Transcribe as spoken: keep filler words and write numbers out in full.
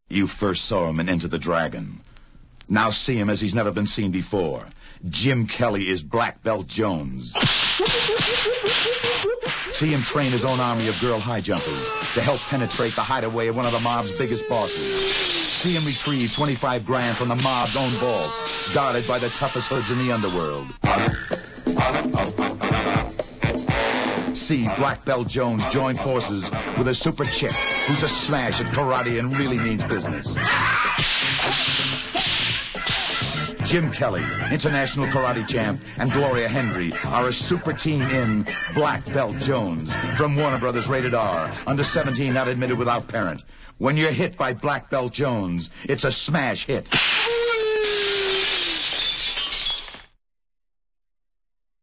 You first saw him in Enter the Dragon. Now see him as he's never been seen before. Jim Kelly is Black Belt Jones. See him train his own army of girl high jumpers to help penetrate the hideaway of one of the mob's biggest bosses. See him retrieve twenty-five grand from the mob's own vault, guarded by the toughest hoods in the underworld. See Black Belt Jones join forces with a super chick who's a smash at karate and really means business. Jim Kelly, international karate champ, and Gloria Hendry are a super team in Black Belt Jones from Warner Brothers Rated R, under seventeen, not admitted without parent. When you're hit by Black Belt Jones, it's a smash hit.